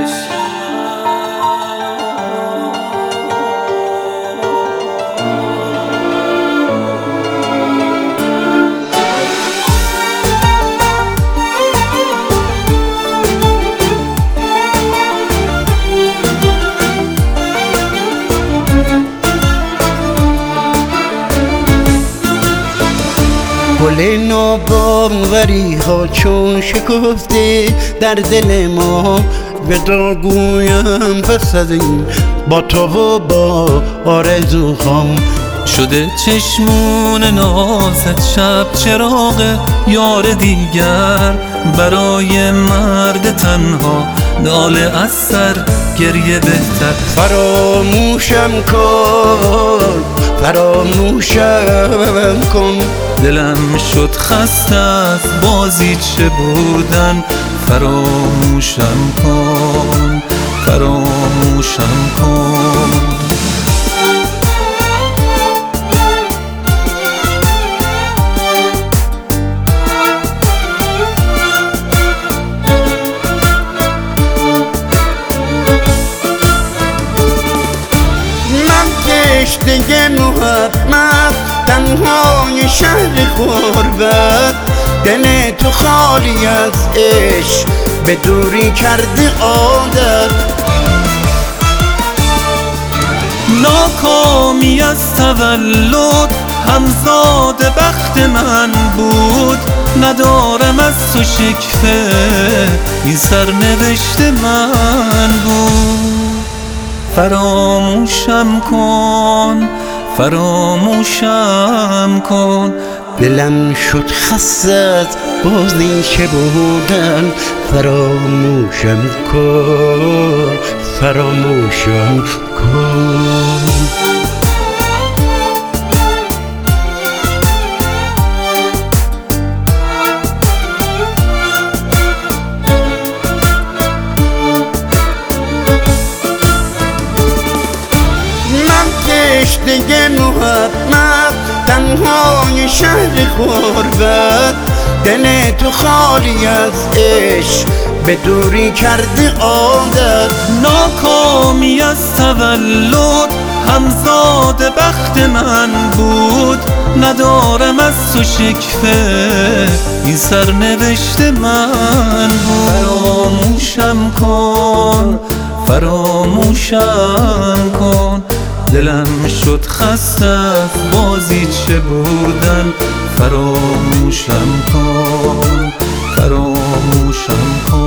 گل ناباوری ها چون شکفته در دل ما ودا گویم پس از این با تو و با آرزوهام شده چشمون نازت شب چراغ یار دیگر برای مرد تنها ناله از سر گریه بهتر فراموشم کن فراموشم کن دلم شد خسته از بازیچه بودن فراموشم کن فراموشم کن کشته محبت تنهای شهر غربت دل تو خالی از عشق به دوری کرده عادت ناکامی از تولد همزاد بخت من بود ندارم از تو شکفه این سرنوشت من بود فراموشم کن فراموشم کن دلم شد خسته از بازیچه بودن فراموشم کن فراموشم کن کشته محبت تنهای شهر غربت دل تو خالی از عشق به دوری کرده عادت ناکامی از تولد همزاد بخت من بود ندارم از تو شکفه این سرنوشت من بود فراموشم کن فراموشم کن دلم شد خسته از بازیچه بودن فراموشم کن فراموشم کن